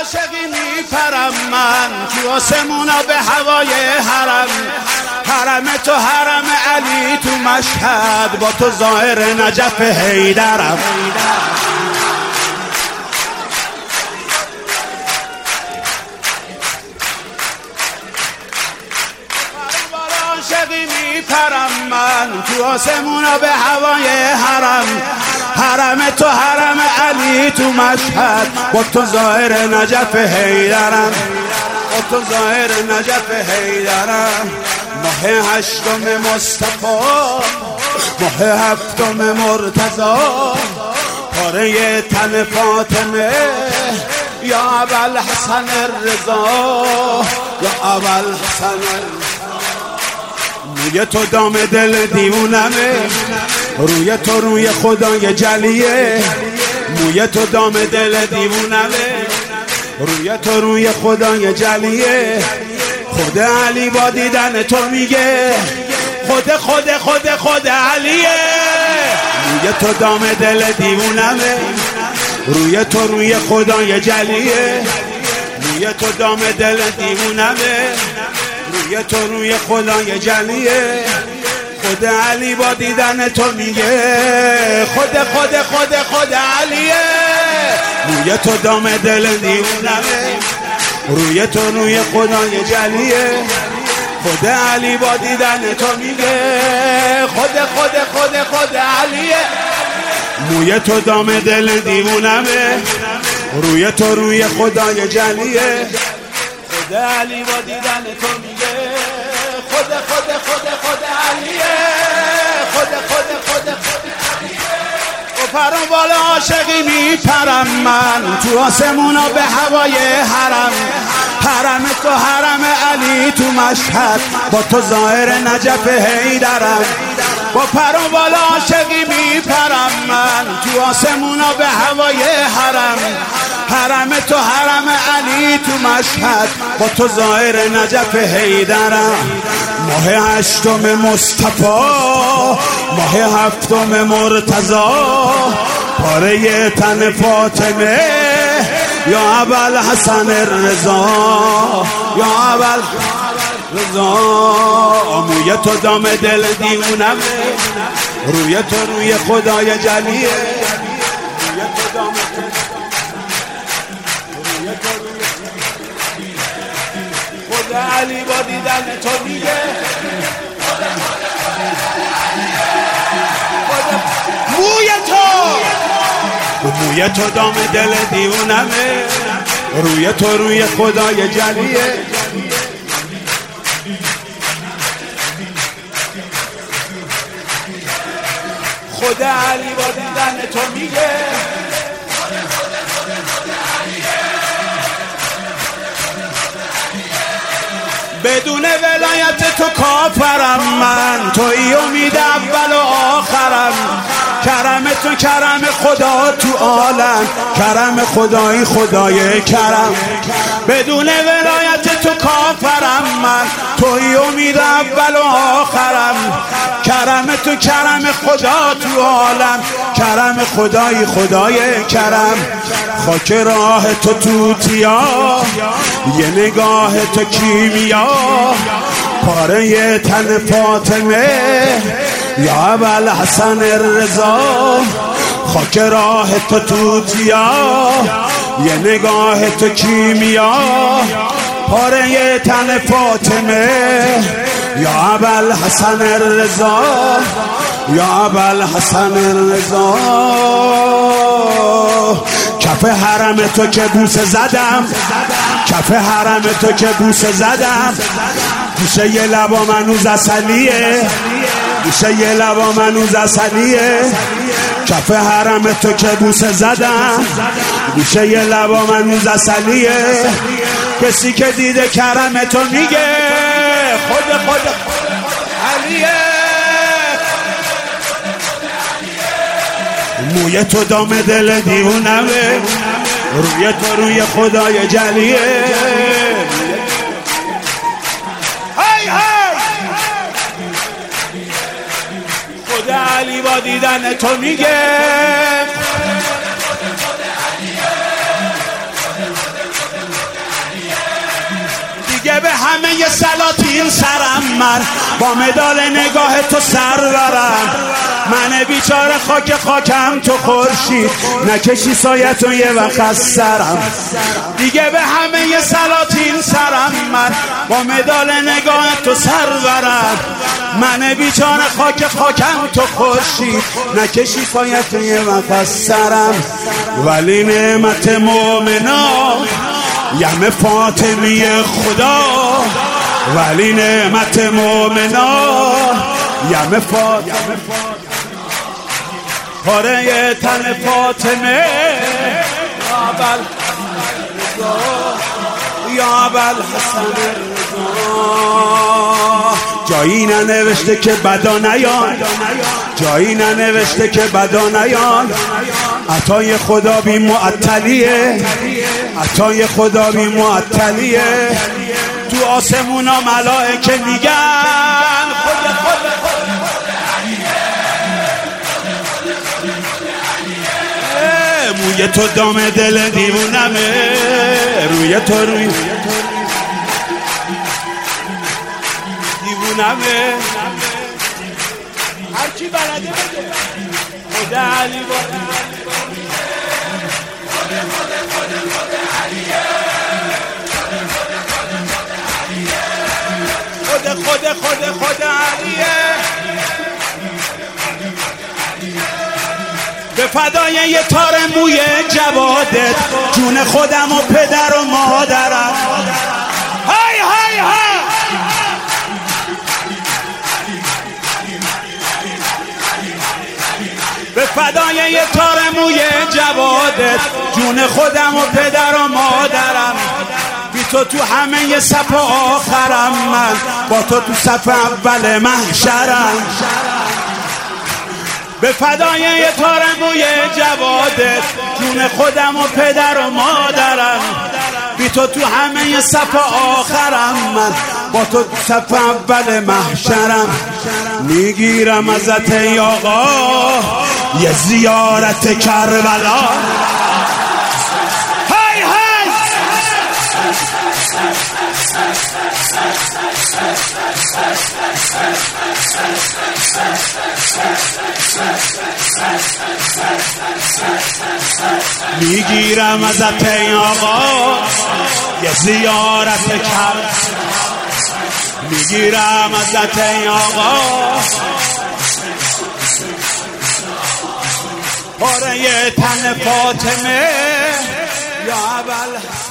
عاشقی میپرم من تو آسمونا به هوای حرم، حرم تو حرم علی تو مشهد، با تو ظاهر نجف حیدرم. عاشقی میپرم من تو آسمونا به هوای حرم، حرم تو حرم علی تو مشهد، با تو ظاهر نجف حیدرم، با تو ظاهر نجف حیدرم. ماه هشتم مصطفی، ماه هفتم مرتضی، پاره تن فاطمه یا ابوالحسن الرضا، یا ابوالحسن الرضا. موی تو دام دل دیوونمه، روی تو روی خدای جلیه، موی تو دام دل دیوونمه، روی تو روی خدای جلیه. خود علی با دیدن تو میگه خود علیه. موی تو دام دل دیوونمه، روی تو روی خدای جلیه، موی تو دام دل دیوونمه، روی تو روی خدای جلیه. خود علی با دیدن تو میگه خود علیه. روی تو دام دل دیوونمه، روی تو روی خدای جلیه. خود علی با دیدن تو میگه خود علیه. موی تو دام دل دیوونمه، روی تو روی خدای جلیه. خود علی با دیدن تو میگه خود علیه. خود و پرم بالا عاشقی میپرم من تو آسمونا به هوای حرم، حرم تو حرم علی تو مشهد، با تو ظاهر نجف حیدرم. با پرم بالا عاشقی میپرم من تو آسمونا به هوای حرم، حرم تو حرم علی تو مشهد، با تو ظاهر نجف حیدرم. ماه هشتم مصطفی، ماه هفتم مرتضی، پاره تن فاطمه یا ابوالحسن الرضا، یا ابوالرضا. موی تو دام دل دیوونمه، روی تو روی خدای جلیه، روی تو دام خود علی با دیدن تو میگه موی تو دام دل دیوونمه، روی تو روی خدای جلیه. خود علی با دیدن تو میگه بدون ولایت تو کافرم من، تویی امید اول و آخرم. کرم تو کرم خدا تو عالم، کرم خدایی خدای کرم. بدون ولایت تو کافرم من، تویی امید اول و آخرم. کرم تو کرم خدا تو عالم، کرم خدایی خدای کرم. خاک راه تو توتیا، یه نگاه تو کیمیا، پاره تن فاطمه یا ابوالحسن الرضا. خاک راه تو توتیا، یه نگاه تو کیمیا، پاره تن فاطمه یا ابوالحسن الرضا، یا ابوالحسن الرضا. کف حرم تو که بوسه زدم، کف حرم تو که بوسه زدم، گوشه یه لبا منوز اصلیه، گوشه یه لبا منوز اصلیه. کف حرم تو که بوسه زدم، گوشه یه لبا منوز اصلیه. کسی که دیده کرم تو میگه خود علیه. موی تو دام دل دیوونمه، روی تو روی خدای جلیه. خود علی با دیدن تو میگه سلاطین سرم، من با مدال نگاه تو سرورم. من بیچاره خاکم تو خورشید، نکشی سایه تو یه وقت از سرم. دیگه به همه سلاطین سرم، من با مدال نگاه تو سرورم. من بیچاره خاکم تو خورشید، نکشی سایه تو یه وقت از سرم. ولی نعمت مومنا یم فاطمی خدا، ولی نعمت مومنا یم فاطمی، پاره تن فاطمه یا ابوالحسن رضا. جایی ننوشته که بدا نیان، جایی ننوشته که بدا نیان. عطای خدا بی معطلیه، عطای خدا بی معطلیه. تو آسمونا ملائکه میگن موی تو دام دل دیوونمه، روی تو دیوونمه. هر کی بلده بده خدا علی خدا علیه. به فدای یه تار موی جوادت، جون خودم و پدر و مادرم. های های های به فدای یه تار موی جوادت، جون خودم و پدر و مادرم. بی تو همه صف آخرم، من با تو صف اول محشرم. به فدای یه تار موی جوادت، جون خودم و پدر و مادرم. بی تو همه صف آخرم، من با تو صف اول محشرم. میگیرم ازت ای آقا یه زیارت کربلا. های های میگیرم ازت ای آقا یه زیارت کربلا. میگیرم ازت ای آقا پاره تن فاطمه یا ابوالحسن.